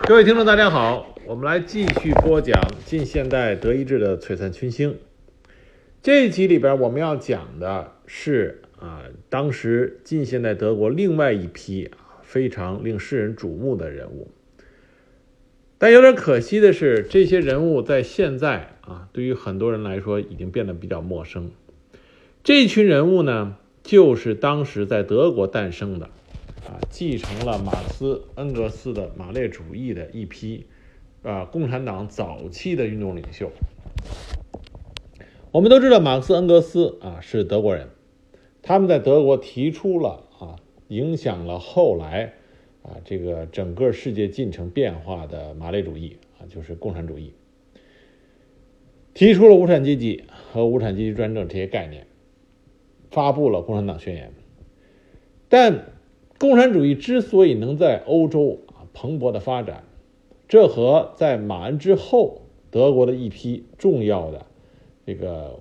各位听众大家好，我们来继续播讲近现代德意志的璀璨群星。这一集里边我们要讲的是当时近现代德国另外一批非常令世人瞩目的人物。但有点可惜的是，这些人物在现在对于很多人来说已经变得比较陌生。这群人物呢，就是当时在德国诞生的继承了马克思恩格斯的马列主义的一批共产党早期的运动领袖。我们都知道马克思恩格斯是德国人，他们在德国提出了影响了后来这个整个世界进程变化的马列主义就是共产主义，提出了无产阶级和无产阶级专政这些概念，发布了共产党宣言。但共产主义之所以能在欧洲蓬勃的发展，这和在马恩之后德国的一批重要的这个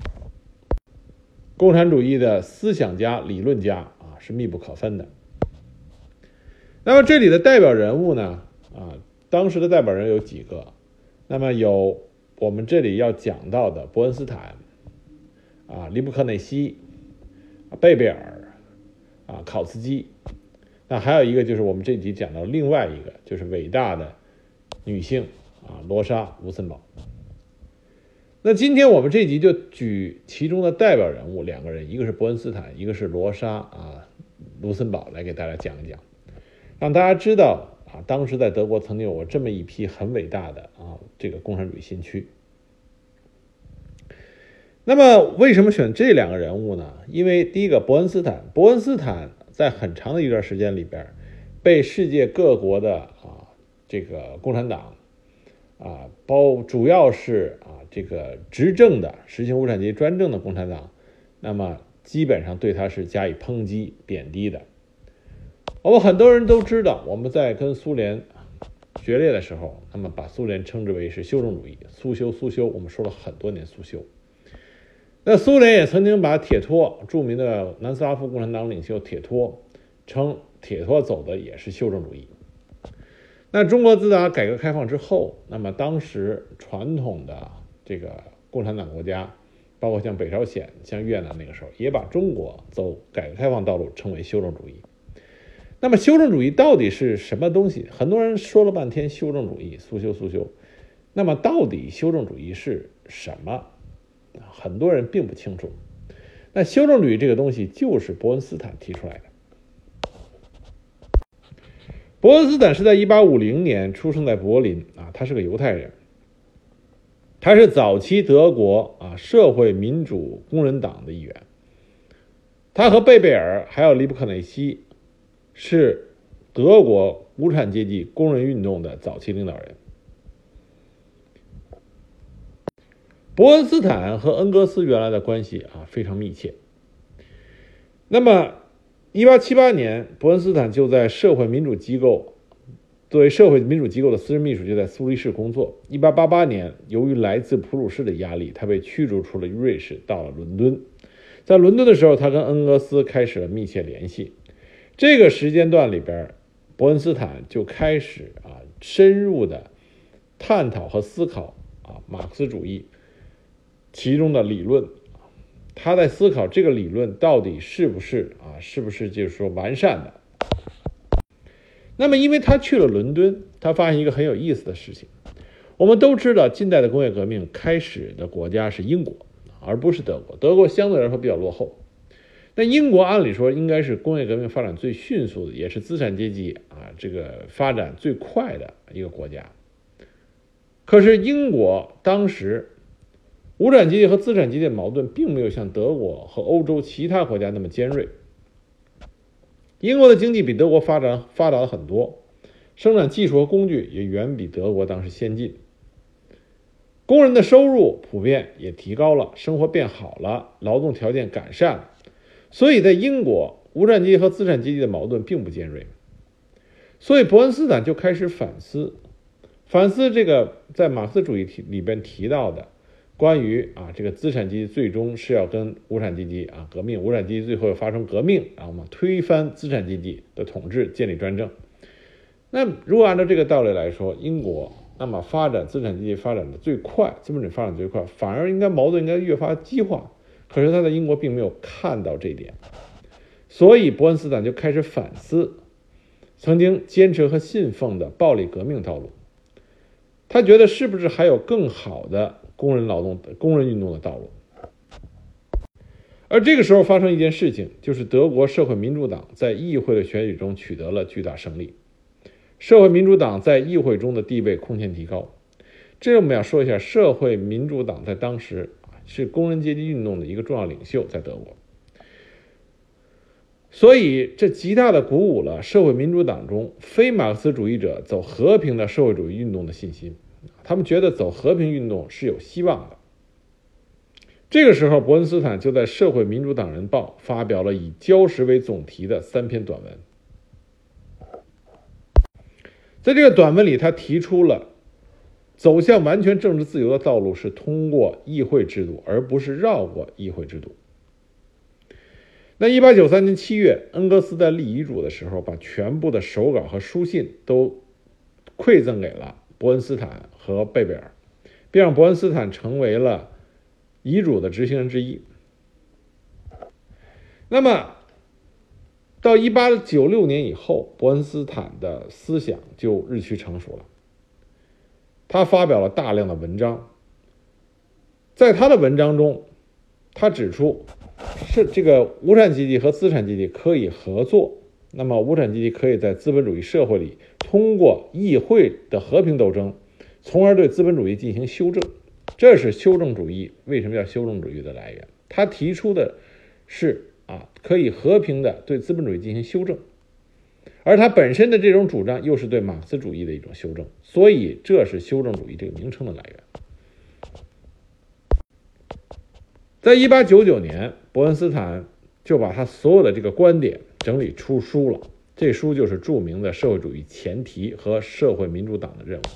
共产主义的思想家理论家是密不可分的。那么这里的代表人物呢当时的代表人有几个，那么有我们这里要讲到的伯恩斯坦利布克内西贝贝尔考茨基，那还有一个就是我们这集讲到另外一个就是伟大的女性罗莎卢森堡。那今天我们这集就举其中的代表人物两个人，一个是伯恩斯坦，一个是罗莎卢森堡，来给大家讲一讲，让大家知道当时在德国曾经有过这么一批很伟大的这个共产主义先驱。那么为什么选这两个人物呢？因为第一个伯恩斯坦在很长的一段时间里边被世界各国的这个共产党主要是这个执政的实行无产阶级专政的共产党，那么基本上对他是加以抨击贬低的。我们很多人都知道，我们在跟苏联决裂的时候，那么把苏联称之为是修正主义，苏修，我们说了很多年苏修。那苏联也曾经把铁托，著名的南斯拉夫共产党领袖铁托，称铁托走的也是修正主义。那中国自打改革开放之后，那么当时传统的这个共产党国家，包括像北朝鲜、像越南，那个时候也把中国走改革开放道路称为修正主义。那么修正主义到底是什么东西？很多人说了半天修正主义，苏修，那么到底修正主义是什么？很多人并不清楚。那修正主义这个东西就是伯恩斯坦提出来的。伯恩斯坦是在1850年出生在柏林他是个犹太人，他是早期德国社会民主工人党的一员。他和贝贝尔还有利布克内西是德国无产阶级工人运动的早期领导人。伯恩斯坦和恩格斯原来的关系非常密切。那么1878年，伯恩斯坦就在社会民主机构，作为社会民主机构的私人秘书，就在苏黎世工作。1888年，由于来自普鲁士的压力，他被驱逐出了瑞士，到了伦敦。在伦敦的时候，他跟恩格斯开始了密切联系。这个时间段里边，伯恩斯坦就开始深入的探讨和思考马克思主义其中的理论。他在思考这个理论到底是不是就是说完善的。那么因为他去了伦敦，他发现一个很有意思的事情。我们都知道近代的工业革命开始的国家是英国，而不是德国。德国相对来说比较落后。那英国按理说应该是工业革命发展最迅速的，也是资产阶级这个发展最快的一个国家。可是英国当时无产阶级和资产阶级的矛盾并没有像德国和欧洲其他国家那么尖锐。英国的经济比德国发达了很多，生产技术和工具也远比德国当时先进。工人的收入普遍也提高了，生活变好了，劳动条件改善了。所以在英国，无产阶级和资产阶级的矛盾并不尖锐。所以伯恩斯坦就开始反思这个在马克思主义里边提到的关于这个资产阶级最终是要跟无产阶级革命，无产阶级最后要发生革命，然后推翻资产阶级的统治，建立专政。 那如果按照这个道理来说，英国那么发展资产阶级发展的最快，资本主义发展最快，反而矛盾应该越发激化。可是他在英国并没有看到这一点，所以伯恩斯坦就开始反思曾经坚持和信奉的暴力革命道路。他觉得是不是还有更好的工人运动的道路？而这个时候发生一件事情，就是德国社会民主党在议会的选举中取得了巨大胜利，社会民主党在议会中的地位空前提高。这我们要说一下，社会民主党在当时是工人阶级运动的一个重要领袖，在德国，所以这极大的鼓舞了社会民主党中非马克思主义者走和平的社会主义运动的信心，他们觉得走和平运动是有希望的。这个时候，伯恩斯坦就在《社会民主党人报》发表了以礁石为总题的3篇短文。在这个短文里，他提出了走向完全政治自由的道路是通过议会制度，而不是绕过议会制度。那1893年7月，恩格斯在立遗嘱的时候，把全部的手稿和书信都馈赠给了伯恩斯坦和贝贝尔，并让伯恩斯坦成为了遗嘱的执行人之一。那么到1896年以后，伯恩斯坦的思想就日趋成熟了，他发表了大量的文章。在他的文章中，他指出是这个无产阶级和资产阶级可以合作，那么无产阶级可以在资本主义社会里通过议会的和平斗争，从而对资本主义进行修正。这是修正主义为什么叫修正主义的来源。他提出的是可以和平的对资本主义进行修正，而他本身的这种主张又是对马克思主义的一种修正，所以这是修正主义这个名称的来源。在1899年，伯恩斯坦就把他所有的这个观点整理出书了，这书就是著名的《社会主义前提》和《社会民主党的任务》。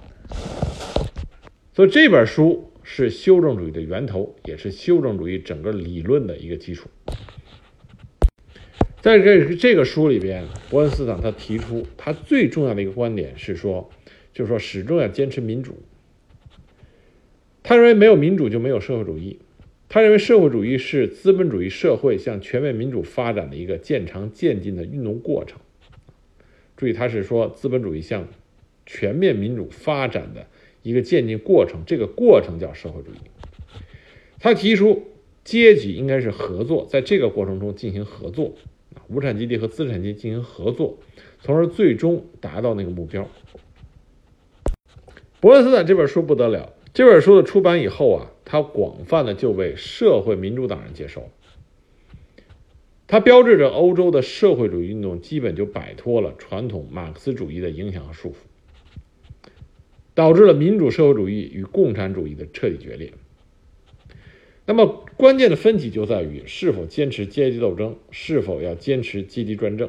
所以这本书是修正主义的源头，也是修正主义整个理论的一个基础。在这个书里边，伯恩斯坦他提出他最重要的一个观点是说，就是说始终要坚持民主。他认为没有民主就没有社会主义，他认为社会主义是资本主义社会向全面民主发展的一个渐长渐进的运动过程。注意，他是说资本主义向全面民主发展的一个渐进过程，这个过程叫社会主义。他提出阶级应该是合作，在这个过程中进行合作，无产阶级和资产阶级进行合作，从而最终达到那个目标。伯恩斯坦这本书不得了，这本书的出版以后他广泛的就被社会民主党人接受，它标志着欧洲的社会主义运动基本就摆脱了传统马克思主义的影响和束缚，导致了民主社会主义与共产主义的彻底决裂。那么关键的分歧就在于是否坚持阶级斗争，是否要坚持阶级专政。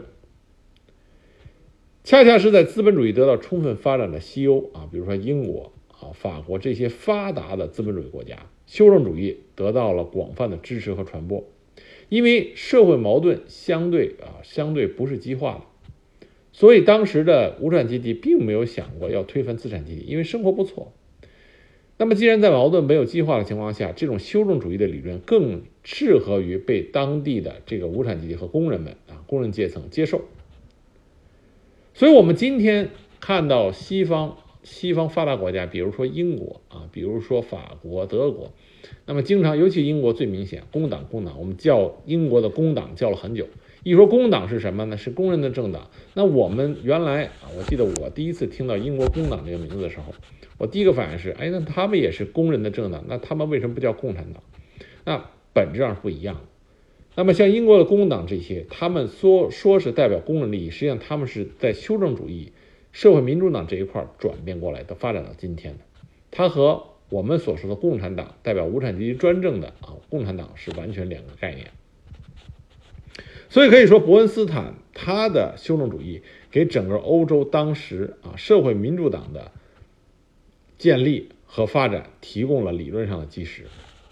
恰恰是在资本主义得到充分发展的西欧比如说英国法国这些发达的资本主义国家，修正主义得到了广泛的支持和传播。因为社会矛盾相对不是激化的，所以当时的无产阶级并没有想过要推翻资产阶级，因为生活不错。那么既然在矛盾没有激化的情况下，这种修正主义的理论更适合于被当地的这个无产阶级和工人们工人阶层接受。所以我们今天看到西方发达国家，比如说英国比如说法国、德国，那么经常尤其英国最明显，工党，我们叫英国的工党叫了很久。一说工党是什么呢？是工人的政党。那我们原来我记得我第一次听到英国工党这个名字的时候，我第一个反应是那他们也是工人的政党，那他们为什么不叫共产党？那本质上是不一样的。那么像英国的工党这些，他们说是代表工人利益，实际上他们是在修正主义社会民主党这一块转变过来的，发展到今天的。它和我们所说的共产党代表无产阶级专政的共产党是完全两个概念。所以可以说伯恩斯坦他的修正主义给整个欧洲当时社会民主党的建立和发展提供了理论上的基石。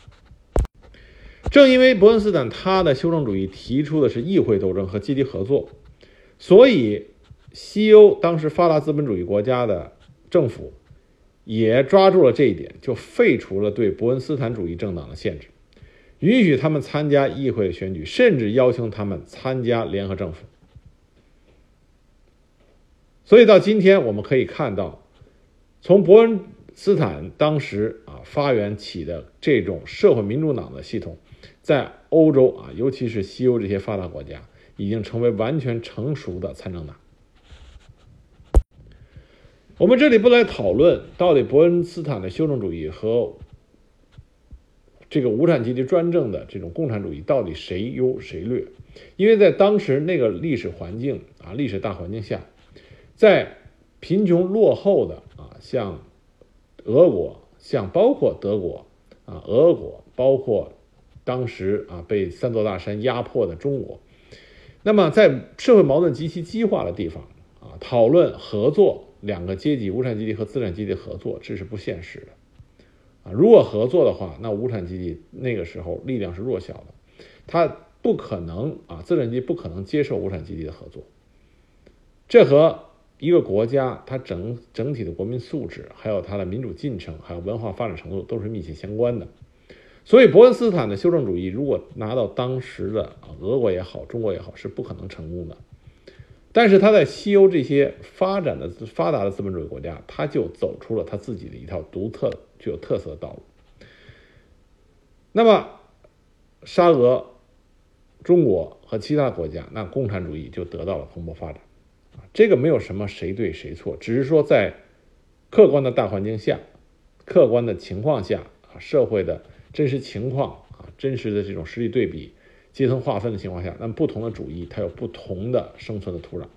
正因为伯恩斯坦他的修正主义提出的是议会斗争和阶级合作，所以西欧当时发达资本主义国家的政府也抓住了这一点，就废除了对伯恩斯坦主义政党的限制，允许他们参加议会的选举，甚至要求他们参加联合政府。所以到今天我们可以看到，从伯恩斯坦当时发源起的这种社会民主党的系统，在欧洲尤其是西欧这些发达国家，已经成为完全成熟的参政党。我们这里不来讨论到底伯恩斯坦的修正主义和这个无产阶级专政的这种共产主义到底谁优谁劣，因为在当时那个历史环境历史大环境下，在贫穷落后的像俄国，像包括德国俄国，包括当时被三座大山压迫的中国，那么在社会矛盾极其激化的地方讨论合作，两个阶级无产阶级和资产阶级合作，这是不现实的如果合作的话，那无产阶级那个时候力量是弱小的，他不可能资产阶级不可能接受无产阶级的合作。这和一个国家它整体的国民素质，还有它的民主进程，还有文化发展程度都是密切相关的。所以伯恩斯坦的修正主义如果拿到当时的俄国也好，中国也好，是不可能成功的。但是他在西欧这些发达的资本主义国家，他就走出了他自己的一套独特的具有特色的道路。那么沙俄、中国和其他国家，那共产主义就得到了蓬勃发展。这个没有什么谁对谁错，只是说在客观的大环境下，客观的情况下社会的真实情况真实的这种实力对比，阶层划分的情况下，那么不同的主义它有不同的生存的土壤。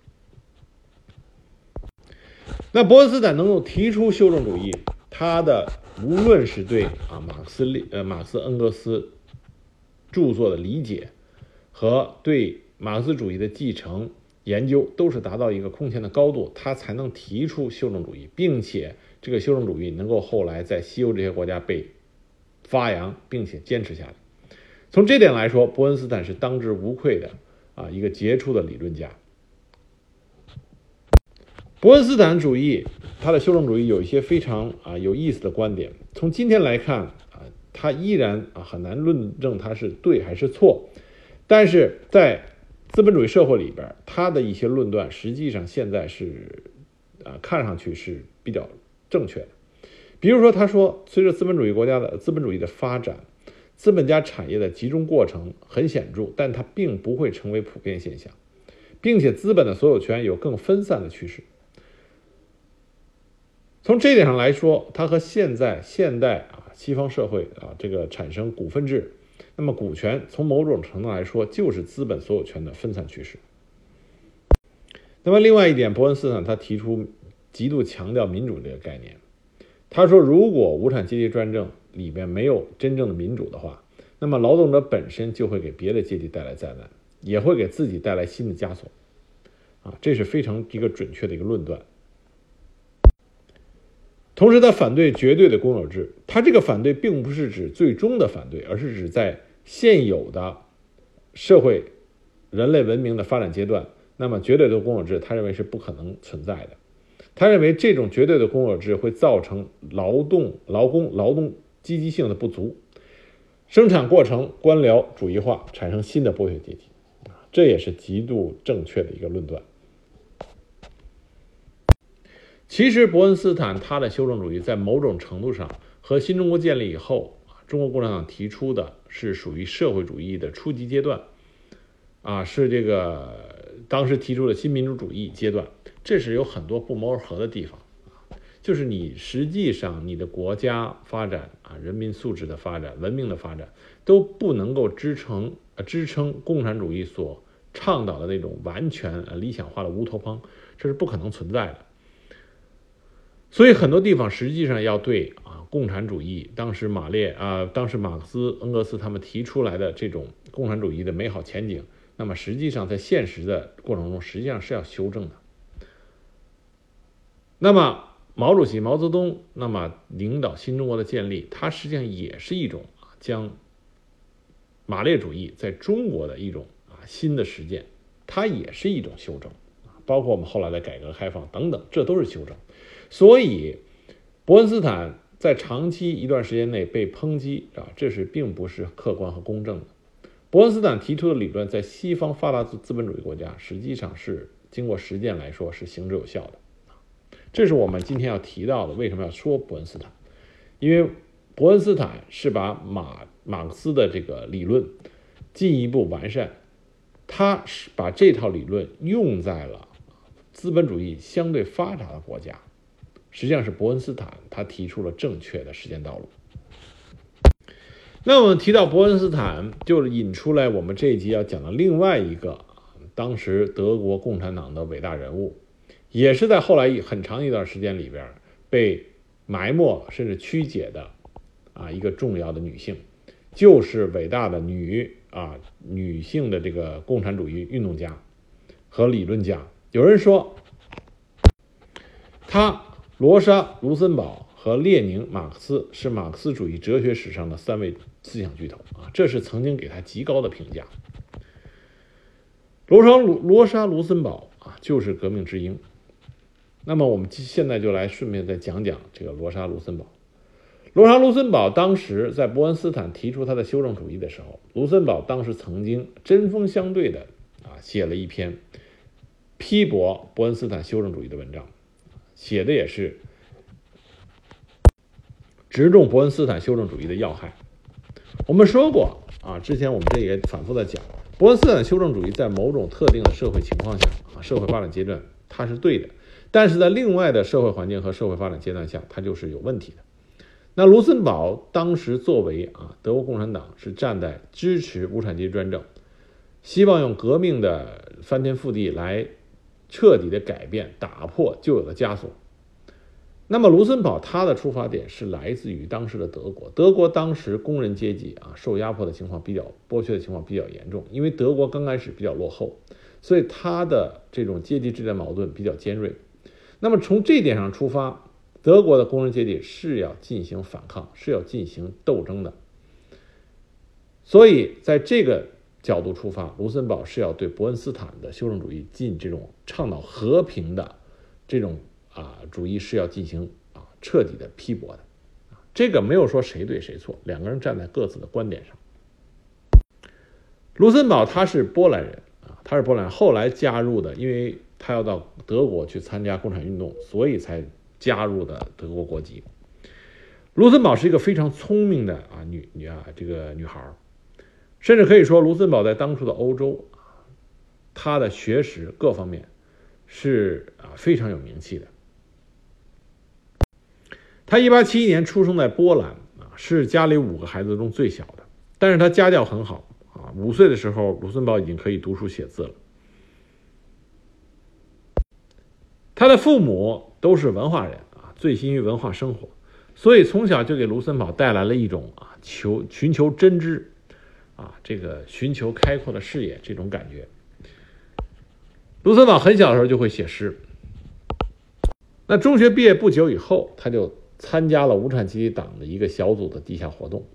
那伯恩斯坦能够提出修正主义，他的无论是对马克思恩格斯著作的理解和对马克思主义的继承研究，都是达到一个空前的高度，他才能提出修正主义，并且这个修正主义能够后来在西欧这些国家被发扬并且坚持下来。从这点来说，伯恩斯坦是当之无愧的一个杰出的理论家。伯恩斯坦主义，他的修正主义有一些非常有意思的观点。从今天来看他依然很难论证他是对还是错，但是在资本主义社会里边，他的一些论断实际上现在是看上去是比较正确的。比如说他说，随着资本主义的发展，资本家产业的集中过程很显著，但它并不会成为普遍现象，并且资本的所有权有更分散的趋势。从这一点上来说，它和现代西方社会这个产生股份制，那么股权从某种程度来说就是资本所有权的分散趋势。那么另外一点，伯恩斯坦他提出极度强调民主这个概念。他说，如果无产阶级专政里面没有真正的民主的话，那么劳动者本身就会给别的阶级带来灾难，也会给自己带来新的枷锁这是非常一个准确的一个论断。同时他反对绝对的公有制，他这个反对并不是指最终的反对，而是指在现有的社会人类文明的发展阶段，那么绝对的公有制他认为是不可能存在的。他认为这种绝对的公有制会造成劳动积极性的不足，生产过程官僚主义化，产生新的剥削阶级，这也是极度正确的一个论断。其实伯恩斯坦他的修正主义在某种程度上和新中国建立以后中国共产党提出的是属于社会主义的初级阶段是这个当时提出的新民主主义阶段，这是有很多不谋而合的地方就是你实际上你的国家发展人民素质的发展，文明的发展都不能够支撑共产主义所倡导的那种完全理想化的乌托邦，这是不可能存在的。所以很多地方实际上要对共产主义当时马克思恩格斯他们提出来的这种共产主义的美好前景，那么实际上在现实的过程中实际上是要修正的。那么毛泽东那么领导新中国的建立，它实际上也是一种将马列主义在中国的一种新的实践，它也是一种修正， 包括我们后来的改革开放等等，这都是修正。所以伯恩斯坦在长期一段时间内被抨击这是并不是客观和公正的。伯恩斯坦提出的理论在西方发达资本主义国家实际上是经过实践来说是行之有效的。这是我们今天要提到的，为什么要说伯恩斯坦？因为伯恩斯坦是把马克思的这个理论进一步完善，他是把这套理论用在了资本主义相对发达的国家。实际上是伯恩斯坦他提出了正确的实践道路。那我们提到伯恩斯坦，就引出来我们这一集要讲的另外一个当时德国共产党的伟大人物，也是在后来很长一段时间里边被埋没甚至曲解的一个重要的女性，就是伟大的女性的这个共产主义运动家和理论家。有人说她罗莎、卢森堡和列宁、马克思是马克思主义哲学史上的3位思想巨头这是曾经给他极高的评价。罗莎、卢森堡就是革命之鹰。那么我们现在就来顺便再讲讲这个罗莎·卢森堡。罗莎·卢森堡当时在伯恩斯坦提出他的修正主义的时候，卢森堡当时曾经针锋相对的写了一篇批驳伯恩斯坦修正主义的文章，写的也是直中伯恩斯坦修正主义的要害。我们说过之前我们这也反复的讲，伯恩斯坦修正主义在某种特定的社会情况下社会发展阶段它是对的，但是在另外的社会环境和社会发展阶段下它就是有问题的。那卢森堡当时作为德国共产党是站在支持无产阶级专政，希望用革命的翻天覆地来彻底的改变打破旧有的枷锁。那么卢森堡他的出发点是来自于当时的德国，德国当时工人阶级受压迫的情况剥削的情况比较严重，因为德国刚开始比较落后，所以他的这种阶级之间矛盾比较尖锐。那么从这点上出发，德国的工人阶级是要进行反抗，是要进行斗争的。所以在这个角度出发，卢森堡是要对伯恩斯坦的修正主义进这种倡导和平的这种主义是要进行彻底的批驳的。这个没有说谁对谁错，两个人站在各自的观点上。卢森堡他是波兰人后来加入的，因为他要到德国去参加共产运动，所以才加入的德国国籍。卢森堡是一个非常聪明的这个女孩，甚至可以说卢森堡在当初的欧洲她的学识各方面是非常有名气的。他1871年出生在波兰是家里5个孩子中最小的，但是他家教很好5岁的时候卢森堡已经可以读书写字了。他的父母都是文化人醉心于文化生活，所以从小就给卢森堡带来了一种寻求真知这个寻求开阔的视野这种感觉。卢森堡很小的时候就会写诗。那中学毕业不久以后，他就参加了无产阶级党的一个小组的地下活动，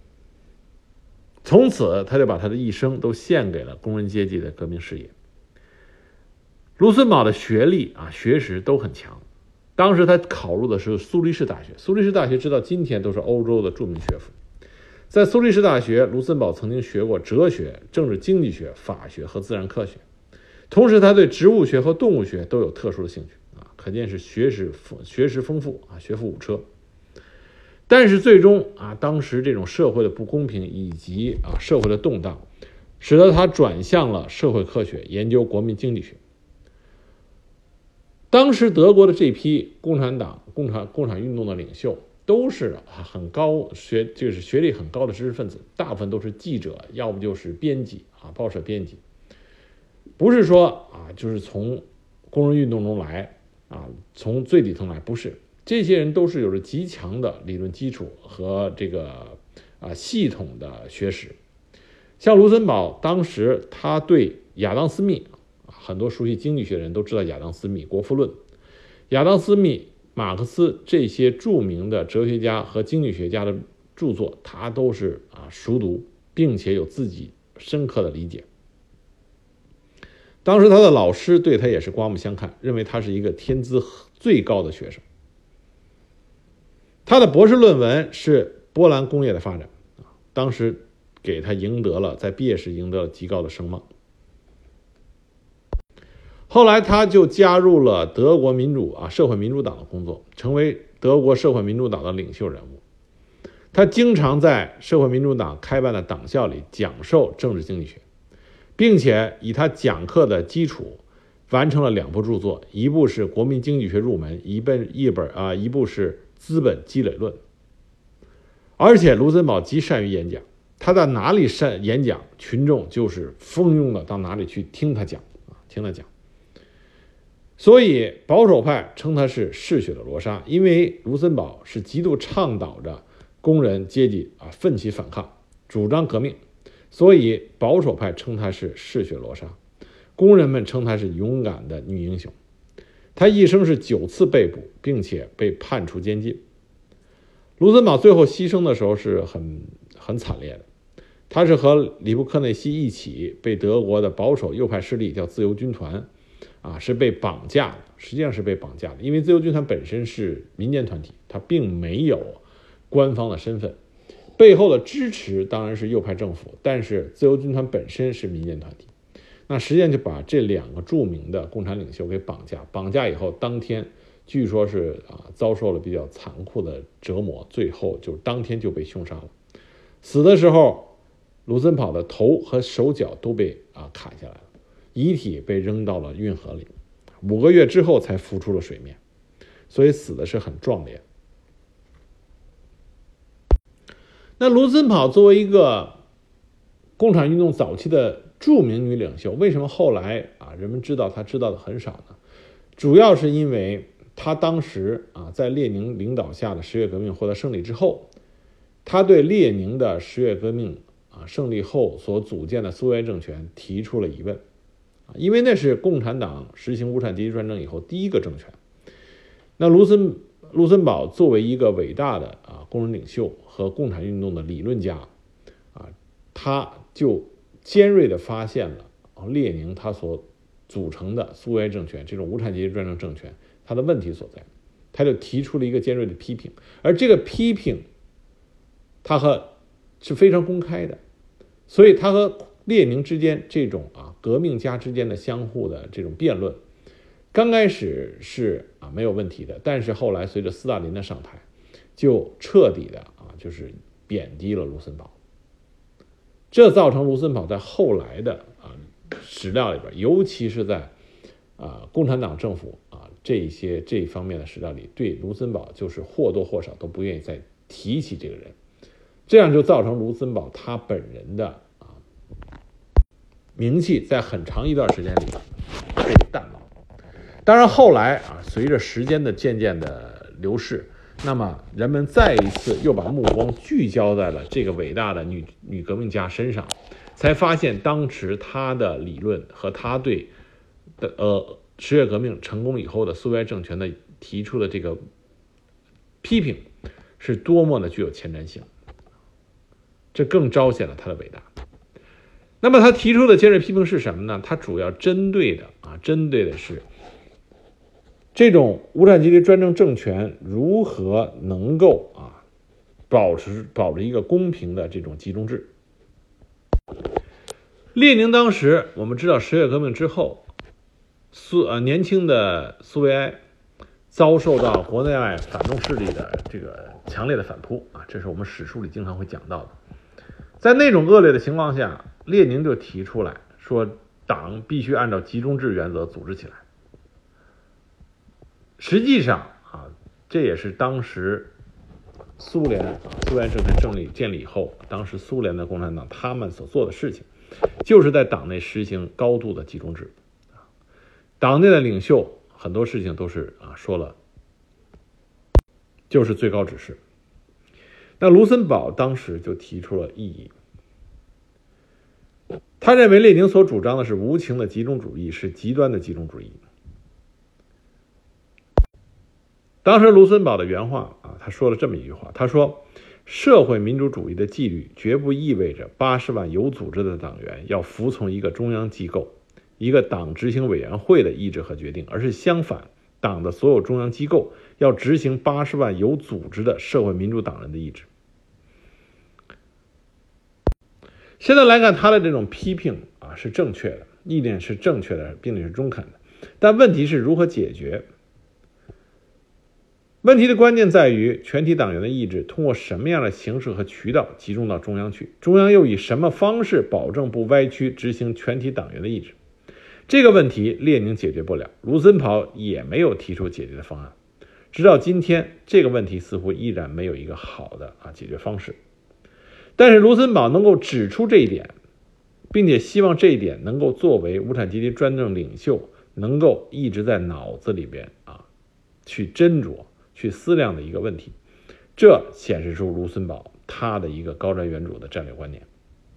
从此他就把他的一生都献给了工人阶级的革命事业。卢森堡的学历学识都很强，当时他考入的是苏黎世大学，苏黎世大学直到今天都是欧洲的著名学府。在苏黎世大学，卢森堡曾经学过哲学、政治经济学、法学和自然科学，同时他对植物学和动物学都有特殊的兴趣可见是学识丰富学富五车。但是最终当时这种社会的不公平以及社会的动荡，使得他转向了社会科学，研究国民经济学。当时德国的这批共产运动的领袖都是很高就是学历很高的知识分子，大部分都是记者，要不就是编辑报社编辑，不是说就是从工人运动中来从最底层来，不是，这些人都是有着极强的理论基础和这个系统的学识。像卢森堡当时他对亚当斯密，很多熟悉经济学的人都知道亚当斯密《国富论》，亚当斯密、马克思这些著名的哲学家和经济学家的著作他都是熟读，并且有自己深刻的理解。 当时他的老师对他也是刮目相看，认为他是一个天资最高的学生。他的博士论文是波兰工业的发展，当时给他在毕业时赢得了极高的声望。后来他就加入了德国社会民主党的工作，成为德国社会民主党的领袖人物。他经常在社会民主党开办的党校里讲授政治经济学，并且以他讲课的基础完成了2部著作，一部是《国民经济学入门》，一部是《资本积累论》。而且卢森堡极善于演讲，他在哪里演讲，群众就是蜂拥的到哪里去听他讲。所以保守派称他是嗜血的罗莎，因为卢森堡是极度倡导着工人阶级奋起反抗，主张革命，所以保守派称他是嗜血罗莎，工人们称他是勇敢的女英雄。他一生是9次被捕，并且被判处监禁。卢森堡最后牺牲的时候是很惨烈的，他是和里布克内西一起被德国的保守右派势力叫自由军团是被绑架的，实际上是被绑架的，因为自由军团本身是民间团体，它并没有官方的身份，背后的支持当然是右派政府，但是自由军团本身是民间团体。那实际上就把这2个著名的共产领袖给绑架以后，当天据说是遭受了比较残酷的折磨，最后就当天就被凶杀了。死的时候，卢森堡的头和手脚都被砍下来了，遗体被扔到了运河里，5个月之后才浮出了水面，所以死的是很壮烈。那卢森堡作为一个共产运动早期的著名女领袖，为什么后来人们知道她知道的很少呢？主要是因为她当时在列宁领导下的十月革命获得胜利之后，她对列宁的十月革命胜利后所组建的苏维埃政权提出了疑问，因为那是共产党实行无产阶级专政以后第一个政权。那卢森堡作为一个伟大的工人领袖和共产运动的理论家他就尖锐地发现了列宁他所组成的苏维埃政权这种无产阶级专政政权它的问题所在，他就提出了一个尖锐的批评，而这个批评是非常公开的，所以他和列宁之间这种革命家之间的相互的这种辩论，刚开始是没有问题的，但是后来随着斯大林的上台，就彻底的就是贬低了卢森堡，这造成卢森堡在后来的史料里边，尤其是在共产党政府这一方面的史料里，对卢森堡就是或多或少都不愿意再提起这个人，这样就造成卢森堡他本人的名气在很长一段时间里被淡忘。当然后来随着时间的渐渐的流逝，那么人们再一次又把目光聚焦在了这个伟大的女革命家身上，才发现当时他的理论和他对十月革命成功以后的苏维埃政权的提出的这个批评是多么的具有前瞻性，这更彰显了他的伟大。那么他提出的尖锐批评是什么呢？他主要针对的是这种无产阶级专政政权如何能够保持一个公平的这种集中制。列宁当时我们知道十月革命之后，年轻的苏维埃遭受到国内外反动势力的这个强烈的反扑这是我们史书里经常会讲到的。在那种恶劣的情况下，列宁就提出来说，党必须按照集中制原则组织起来。实际上这也是当时苏维埃政权建立以后，当时苏联的共产党他们所做的事情，就是在党内实行高度的集中制。党内的领袖很多事情都是说了就是最高指示。那卢森堡当时就提出了异议，他认为列宁所主张的是无情的集中主义，是极端的集中主义。当时卢森堡的原话他说了这么一句话，他说，社会民主主义的纪律绝不意味着80万有组织的党员要服从一个中央机构， 一个党执行委员会的意志和决定，而是相反，党的所有中央机构要执行80万有组织的社会民主党人的意志。现在来看，他的这种批评是正确的，意见是正确的，并且是中肯的，但问题是如何解决？问题的关键在于全体党员的意志通过什么样的形式和渠道集中到中央去，中央又以什么方式保证不歪曲执行全体党员的意志？这个问题列宁解决不了，卢森堡也没有提出解决的方案。直到今天，这个问题似乎依然没有一个好的解决方式。但是卢森堡能够指出这一点，并且希望这一点能够作为无产阶级专政领袖能够一直在脑子里边去斟酌去思量的一个问题，这显示出卢森堡他的一个高瞻远瞩的战略观念。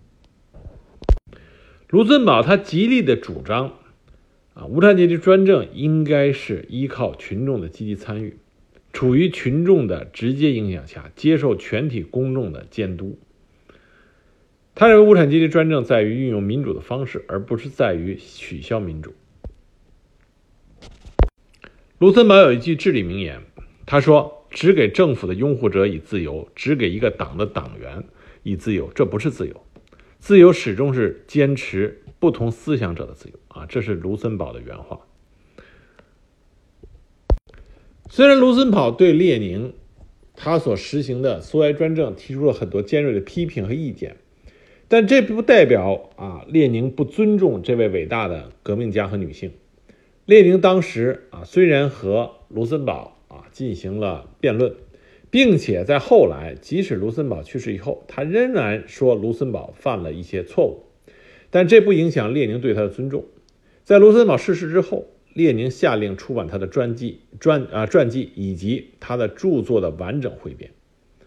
卢森堡他极力的主张无产阶级专政应该是依靠群众的积极参与，处于群众的直接影响下，接受全体公众的监督。他认为无产阶级专政在于运用民主的方式，而不是在于取消民主。卢森堡有一句至理名言，他说：只给政府的拥护者以自由，只给一个党的党员以自由，这不是自由。自由始终是坚持不同思想者的自由这是卢森堡的原话。虽然卢森堡对列宁他所实行的苏维埃专政提出了很多尖锐的批评和意见，但这不代表列宁不尊重这位伟大的革命家和女性。列宁当时虽然和卢森堡进行了辩论，并且在后来即使卢森堡去世以后，他仍然说卢森堡犯了一些错误，但这不影响列宁对他的尊重。在卢森堡逝世之后，列宁下令出版他的传记以及他的著作的完整汇编。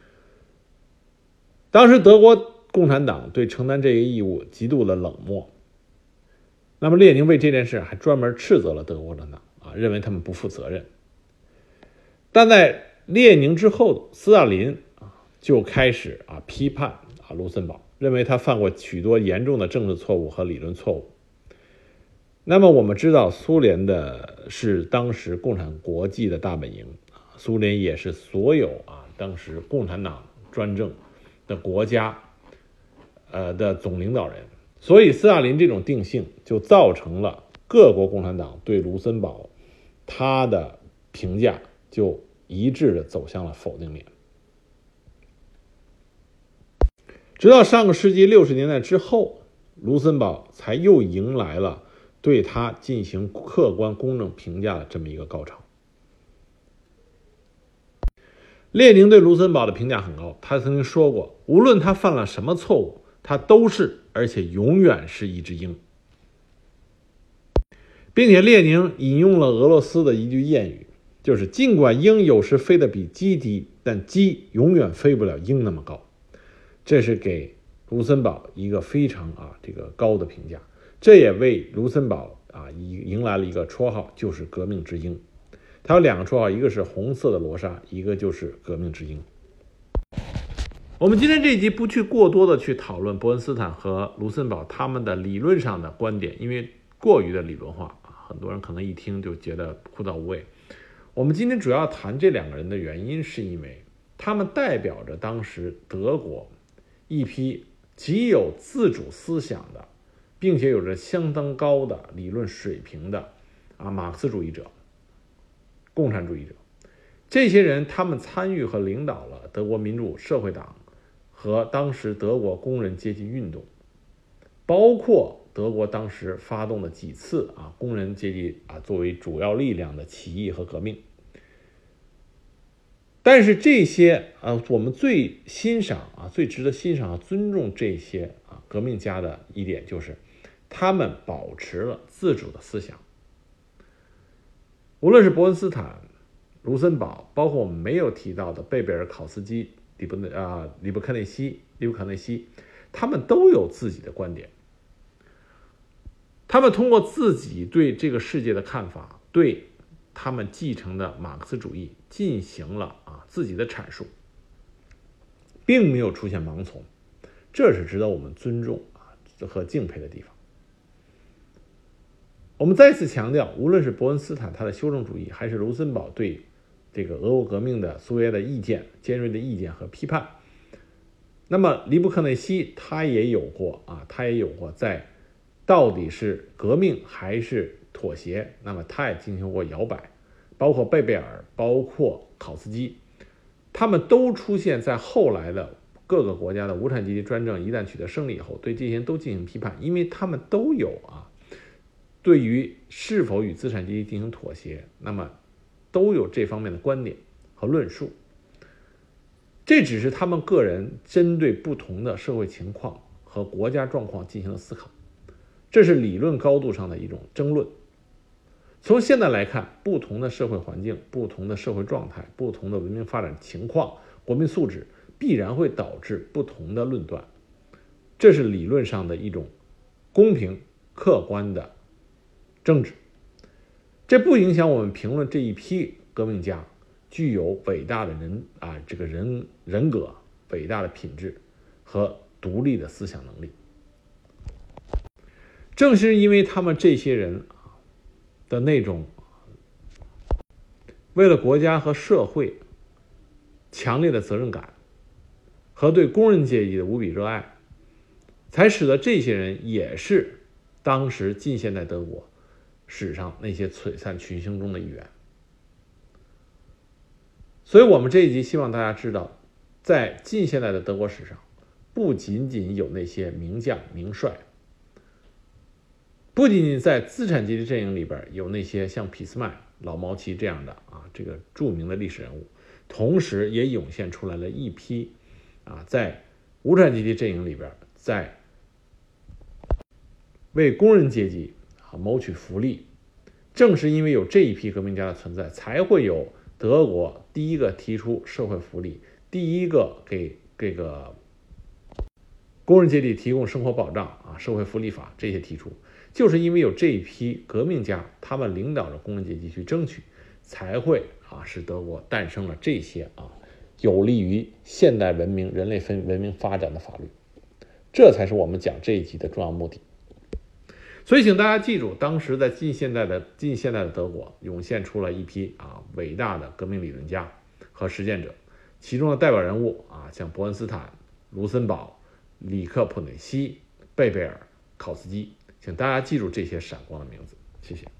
当时德国共产党对承担这个义务极度的冷漠，那么列宁为这件事还专门斥责了德国共产党认为他们不负责任。但在列宁之后，斯大林就开始批判卢森堡，认为他犯过许多严重的政治错误和理论错误。那么我们知道，苏联的是当时共产国际的大本营，苏联也是所有当时共产党专政的国家的总领导人，所以斯大林这种定性就造成了各国共产党对卢森堡他的评价就一致的走向了否定面。直到上个世纪60年代之后，卢森堡才又迎来了对他进行客观公正评价的这么一个高潮。列宁对卢森堡的评价很高，他曾经说过，无论他犯了什么错误，他都是而且永远是一只鹰。并且列宁引用了俄罗斯的一句谚语，就是尽管鹰有时飞得比鸡低，但鸡永远飞不了鹰那么高。这是给卢森堡一个非常这个高的评价，这也为卢森堡迎来了一个绰号，就是革命之鹰。他有2个绰号，一个是红色的罗莎，一个就是革命之鹰。我们今天这一集不去过多的去讨论伯恩斯坦和卢森堡他们的理论上的观点，因为过于的理论化很多人可能一听就觉得枯燥无味。我们今天主要谈这2个人的原因，是因为他们代表着当时德国一批极有自主思想的，并且有着相当高的理论水平的马克思主义者、共产主义者。这些人他们参与和领导了德国民主社会党和当时德国工人阶级运动，包括德国当时发动的几次工人阶级作为主要力量的起义和革命。但是这些我们最欣赏最值得欣赏和尊重这些革命家的一点，就是他们保持了自主的思想。无论是伯恩斯坦、卢森堡，包括我们没有提到的贝贝尔、考斯基、里布克内西，他们都有自己的观点。他们通过自己对这个世界的看法，对他们继承的马克思主义进行了自己的阐述，并没有出现盲从，这是值得我们尊重和敬佩的地方。 我们再次强调，无论是伯恩斯坦他的修正主义，还是卢森堡对这个俄国革命的苏维埃的意见、尖锐的意见和批判，那么黎布克内西他也有过在到底是革命还是妥协，那么他也进行过摇摆，包括贝贝尔，包括考斯基，他们都出现在后来的各个国家的无产阶级专政一旦取得胜利以后，对这些人都进行批判，因为他们都有对于是否与资产阶级进行妥协，那么都有这方面的观点和论述。这只是他们个人针对不同的社会情况和国家状况进行了思考，这是理论高度上的一种争论。从现在来看，不同的社会环境、不同的社会状态、不同的文明发展情况、国民素质，必然会导致不同的论断，这是理论上的一种公平客观的争执。这不影响我们评论这一批革命家具有伟大的人格、伟大的品质和独立的思想能力。正是因为他们这些人的那种为了国家和社会强烈的责任感和对工人阶级的无比热爱，才使得这些人也是当时近现代德国史上那些璀璨群星中的一员。所以我们这一集希望大家知道，在近现代的德国史上，不仅仅有那些名将名帅，不仅仅在资产阶级阵营里边有那些像俾斯麦、老毛奇这样的这个著名的历史人物，同时也涌现出来了一批在无产阶级阵营里边，在为工人阶级谋取福利。正是因为有这一批革命家的存在，才会有德国第一个提出社会福利，第一个给这个工人阶级提供生活保障社会福利法这些提出，就是因为有这一批革命家，他们领导着工人阶级去争取，才会使德国诞生了这些有利于现代文明、人类文明发展的法律。这才是我们讲这一集的重要目的。所以请大家记住，当时在近现代的德国涌现出了一批伟大的革命理论家和实践者，其中的代表人物像伯恩斯坦、卢森堡、里克普内西、贝贝尔、考斯基，请大家记住这些闪光的名字。谢谢。